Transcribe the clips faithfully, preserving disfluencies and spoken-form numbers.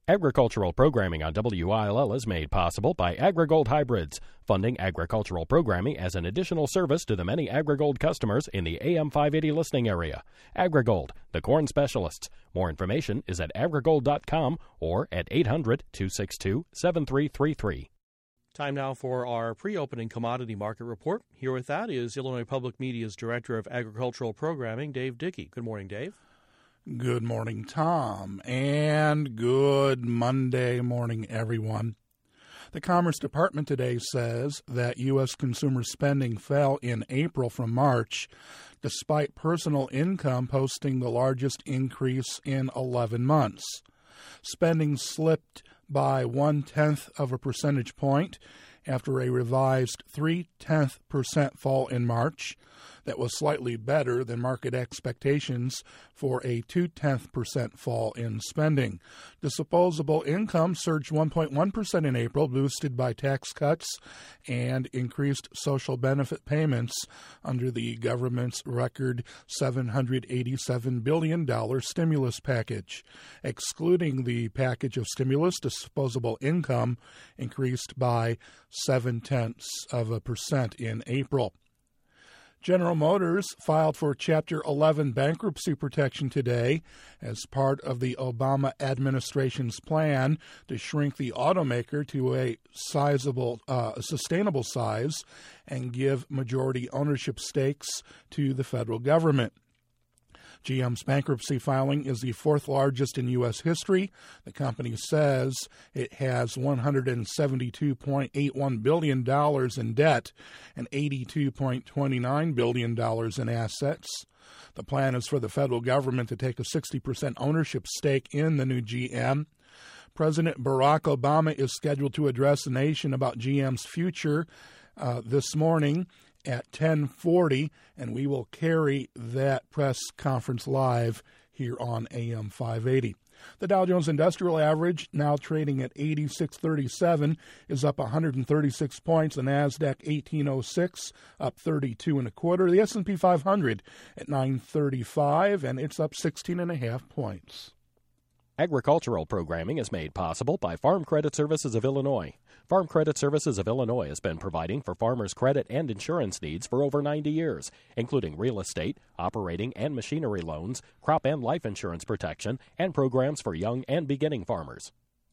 Agricultural programming on W I L L is made possible by AgriGold Hybrids, funding agricultural programming as an additional service to the many AgriGold customers in the A M five eighty listening area. AgriGold, the corn specialists. More information is at agrigold dot com or at eight hundred, two six two, seven three three three. Time now for our pre-opening commodity market report. Here with that is Illinois Public Media's Director of Agricultural Programming, Dave Dickey. Good morning, Dave. Good morning, Tom, and good Monday morning, everyone. The Commerce Department today says that U S consumer spending fell in April from March, despite personal income posting the largest increase in eleven months. Spending slipped by one-tenth of a percentage point after a revised three-tenth percent fall in March. That was slightly better than market expectations for a two-tenth percent fall in spending. Disposable income surged one point one percent in April, boosted by tax cuts and increased social benefit payments under the government's record seven hundred eighty-seven billion dollars stimulus package. Excluding the package of stimulus, disposable income increased by seven-tenths of a percent in April. General Motors filed for Chapter eleven bankruptcy protection today as part of the Obama administration's plan to shrink the automaker to a sizable, uh, sustainable size and give majority ownership stakes to the federal government. G M's bankruptcy filing is the fourth largest in U S history. The company says it has one hundred seventy-two point eight one billion dollars in debt and eighty-two point two nine billion dollars in assets. The plan is for the federal government to take a sixty percent ownership stake in the new G M. President Barack Obama is scheduled to address the nation about G M's future uh, this morning at ten forty, and we will carry that press conference live here on A M five eighty. The Dow Jones Industrial Average, now trading at eighty-six thirty-seven, is up one hundred thirty-six points. The NASDAQ eighteen oh six, up thirty-two and a quarter. The S and P five hundred at nine thirty-five, and it's up sixteen and a half points. Agricultural programming is made possible by Farm Credit Services of Illinois. Farm Credit Services of Illinois has been providing for farmers' credit and insurance needs for over ninety years, including real estate, operating and machinery loans, crop and life insurance protection, and programs for young and beginning farmers.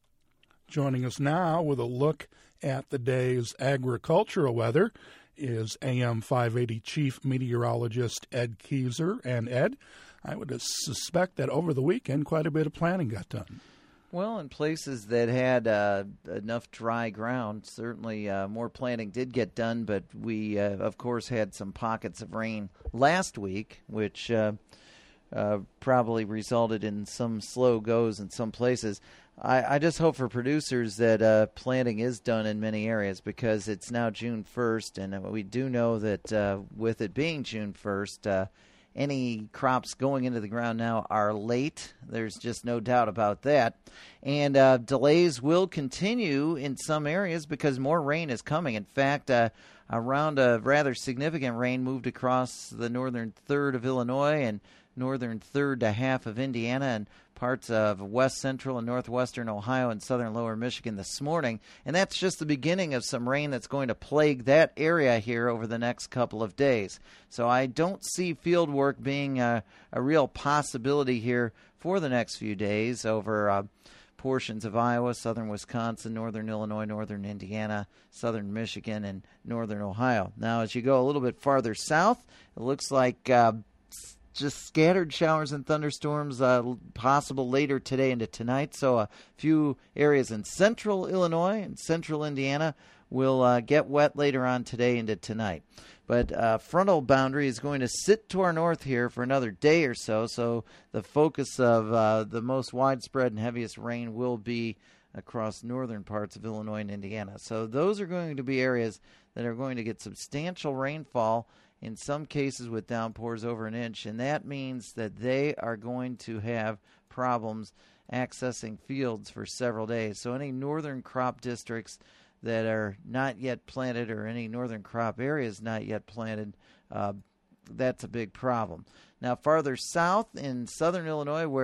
Joining us now with a look at the day's agricultural weather is A M five eighty Chief Meteorologist Ed Keyser. And Ed, I would suspect that over the weekend quite a bit of planting got done. Well, in places that had uh, enough dry ground, certainly uh, more planting did get done, but we, uh, of course, had some pockets of rain last week, which uh, uh, probably resulted in some slow goes in some places. I, I just hope for producers that uh, planting is done in many areas because it's now June first, and we do know that uh, with it being June first, uh, any crops going into the ground now are late. There's just no doubt about that. And uh, delays will continue in some areas because more rain is coming. In fact, uh, a round of rather significant rain moved across the northern third of Illinois and northern third to half of Indiana and parts of west central and northwestern Ohio and southern lower Michigan this morning. And that's just the beginning of some rain that's going to plague that area here over the next couple of days. So I don't see field work being a, a real possibility here for the next few days over uh, portions of Iowa, southern Wisconsin, northern Illinois, northern Indiana, southern Michigan, and northern Ohio. Now, as you go a little bit farther south, it looks like uh, just scattered showers and thunderstorms uh, possible later today into tonight. So a few areas in central Illinois and central Indiana will uh, get wet later on today into tonight. But uh, frontal boundary is going to sit to our north here for another day or so. So the focus of uh, the most widespread and heaviest rain will be across northern parts of Illinois and Indiana. So those are going to be areas that are going to get substantial rainfall, in some cases with downpours over an inch, and that means that they are going to have problems accessing fields for several days. So any northern crop districts that are not yet planted or any northern crop areas not yet planted, uh, that's a big problem. Now, farther south in southern Illinois, where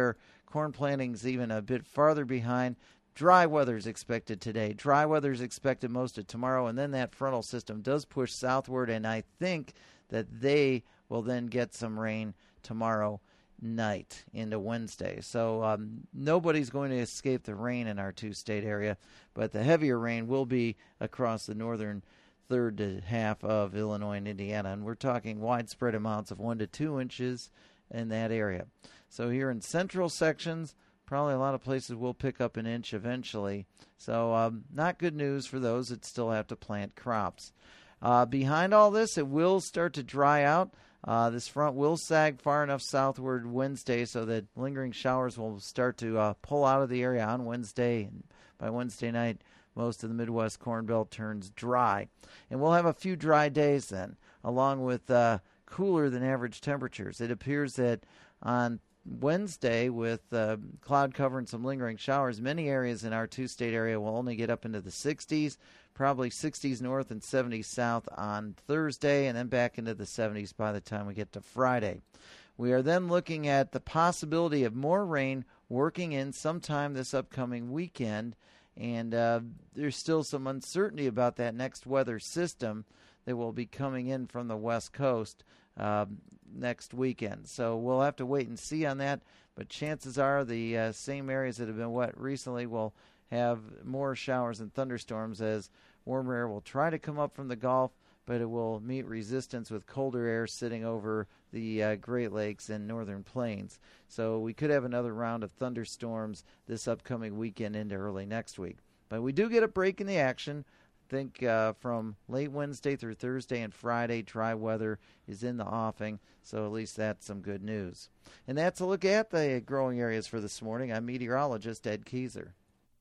Corn planting's even a bit farther behind. Dry weather is expected today. Dry weather is expected most of tomorrow, and then that frontal system does push southward, and I think that they will then get some rain tomorrow night into Wednesday. So um, nobody's going to escape the rain in our two-state area, but the heavier rain will be across the northern third to half of Illinois and Indiana, and we're talking widespread amounts of one to two inches in that area. So here in central sections, probably a lot of places will pick up an inch eventually. So um, not good news for those that still have to plant crops. Uh, behind all this, it will start to dry out. Uh, this front will sag far enough southward Wednesday so that lingering showers will start to uh, pull out of the area on Wednesday. And by Wednesday night, most of the Midwest Corn Belt turns dry. And we'll have a few dry days then, along with uh, cooler than average temperatures. It appears that on Wednesday, with uh, cloud cover and some lingering showers, many areas in our two-state area will only get up into the sixties, probably sixties north and seventies south on Thursday, and then back into the seventies by the time we get to Friday. We are then looking at the possibility of more rain working in sometime this upcoming weekend, and uh, there's still some uncertainty about that next weather system that will be coming in from the west coast uh, next weekend. So we'll have to wait and see on that, but chances are the uh, same areas that have been wet recently will have more showers and thunderstorms as warmer air will try to come up from the Gulf, but it will meet resistance with colder air sitting over the uh, Great Lakes and northern plains. So we could have another round of thunderstorms this upcoming weekend into early next week. But we do get a break in the action. I think uh, from late Wednesday through Thursday and Friday, dry weather is in the offing, so at least that's some good news. And that's a look at the growing areas for this morning. I'm meteorologist Ed Keyser.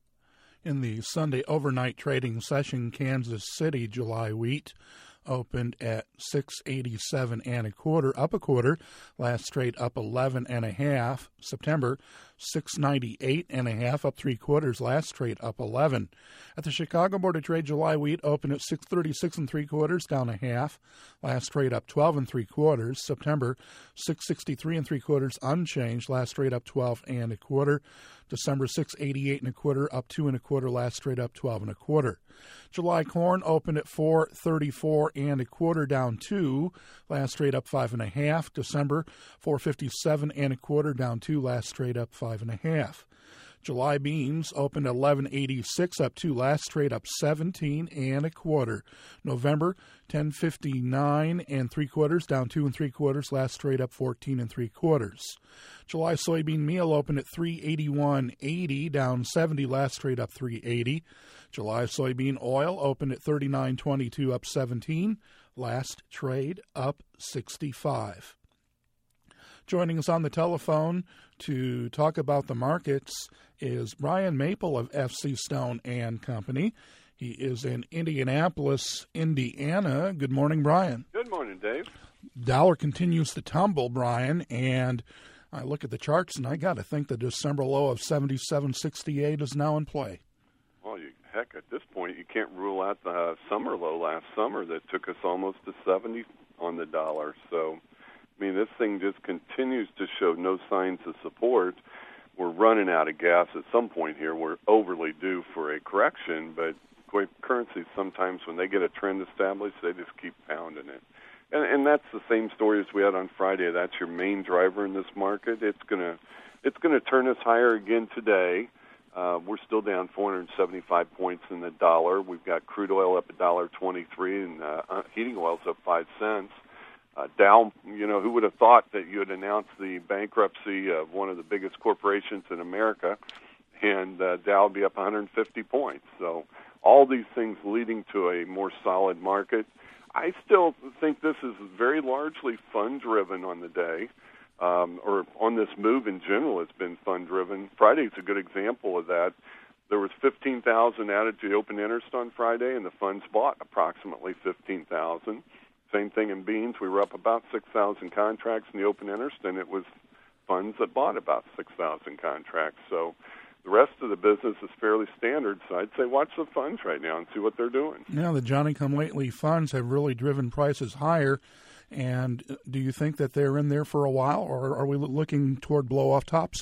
In the Sunday overnight trading session, Kansas City July wheat opened at six eighty-seven and a quarter, up a quarter. Last trade up eleven and a half. September six ninety-eight and a half, up three quarters. Last trade up eleven. At the Chicago Board of Trade, July wheat opened at six thirty-six and three quarters, down a half. Last trade up twelve and three quarters. September six sixty-three and three quarters, unchanged. Last trade up twelve and a quarter. December six eighty-eight and a quarter, up two and a quarter. Last trade up twelve and a quarter. July corn opened at four thirty-four and a quarter, down two. Last trade up five and a half. December four fifty-seven and a quarter, down two. Last trade up five and a half. July beans opened at eleven eighty-six, up two. Last trade up seventeen and a quarter. November ten fifty-nine and three quarters, down two and three quarters. Last trade up fourteen and three quarters. July soybean meal opened at three eighty-one eighty, down seventy. Last trade up three eighty. July soybean oil opened at thirty-nine twenty-two, up seventeen. Last trade up sixty-five. Joining us on the telephone to talk about the markets is Brian Maple of F C Stone and Company. He is in Indianapolis, Indiana. Good morning, Brian. Good morning, Dave. Dollar continues to tumble, Brian, and I look at the charts, and I got to think the December low of seventy-seven sixty-eight is now in play. Well, you, heck, at this point, you can't rule out the uh, summer low last summer that took us almost to seventy on the dollar. So, I mean, this thing just continues to show no signs of support. We're running out of gas at some point here. We're overly due for a correction, but currencies sometimes, when they get a trend established, they just keep pounding it. And, and that's the same story as we had on Friday. That's your main driver in this market. It's gonna, it's gonna turn us higher again today. Uh, we're still down four hundred seventy-five points in the dollar. We've got crude oil up a dollar twenty-three, and uh, heating oil's up five cents. Uh, Dow, you know, who would have thought that you would announce the bankruptcy of one of the biggest corporations in America, and uh, Dow would be up one hundred fifty points. So all these things leading to a more solid market. I still think this is very largely fund-driven on the day, um, or on this move in general. It's been fund-driven. Friday's a good example of that. There was fifteen thousand added to the open interest on Friday, and the funds bought approximately fifteen thousand. Same thing in beans. We were up about six thousand contracts in the open interest, and it was funds that bought about six thousand contracts. So the rest of the business is fairly standard. So I'd say watch the funds right now and see what they're doing. Now, the Johnny-come-lately funds have really driven prices higher. And do you think that they're in there for a while, or are we looking toward blow-off tops here?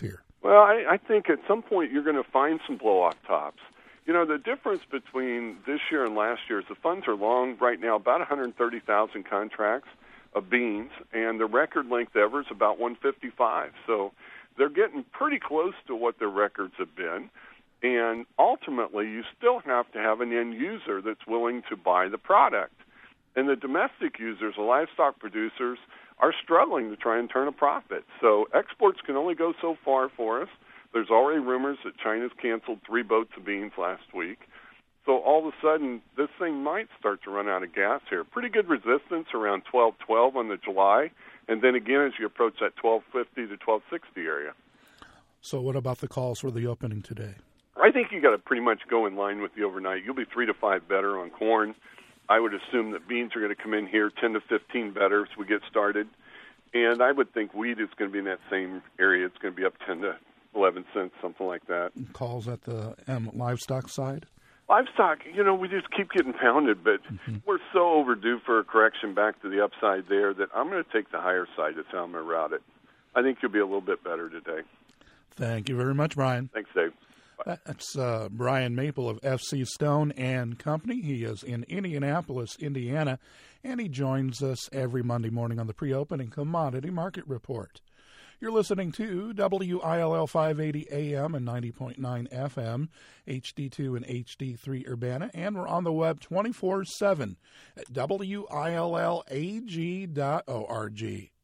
Well, I, I think at some point you're going to find some blow-off tops. You know, the difference between this year and last year is the funds are long right now, about one hundred thirty thousand contracts of beans, and the record length ever is about one fifty-five. So they're getting pretty close to what their records have been. And ultimately, you still have to have an end user that's willing to buy the product. And the domestic users, the livestock producers, are struggling to try and turn a profit. So exports can only go so far for us. There's already rumors that China's canceled three boats of beans last week. So all of a sudden, this thing might start to run out of gas here. Pretty good resistance around twelve twelve on the July, and then again as you approach that twelve fifty to twelve sixty area. So what about the calls for the opening today? I think you got to pretty much go in line with the overnight. You'll be three to five better on corn. I would assume that beans are going to come in here ten to fifteen better as we get started. And I would think wheat is going to be in that same area. It's going to be up ten to eleven cents, something like that. Calls at the um, livestock side? Livestock, you know, we just keep getting pounded, but mm-hmm. we're so overdue for a correction back to the upside there that I'm going to take the higher side. That's how I'm going to route it. I think you'll be a little bit better today. Thank you very much, Brian. Thanks, Dave. Bye. That's uh, Brian Maple of F C Stone and Company. He is in Indianapolis, Indiana, and he joins us every Monday morning on the pre-opening commodity market report. You're listening to W I L L five eighty A M and ninety point nine F M, H D two and H D three Urbana, and we're on the web twenty-four seven at W I L L A G dot org.